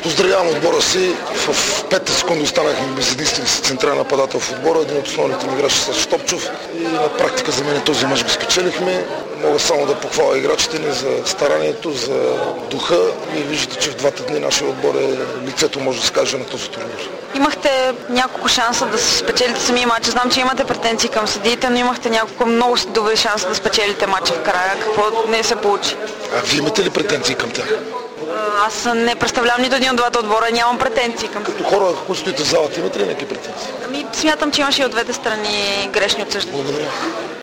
Поздравявам отбора си. В 5 секунди останахме без единствен си централен нападател в отбора, един от основните ми играчи с Штопчов. И на практика за мен този мач го спечелихме. Мога само да похваля играчите ни за старанието, за духа. И виждате, че в 2 дни нашия отбор е лицето, може да се каже, на този турнир. Имахте няколко шанса да спечелите самия матч. Знам, че имате претенции към съдиите, но имахте няколко много добри шанса да спечелите матча в края. Какво не се получи? А вие имате ли претенции към тях? Аз не представлявам нито един от двата отбора, нямам претенции към. Като хора, които стоите в залата, имате ли някакви претенции? Смятам, че имаше и от двете страни грешни отсъждания. Благодаря.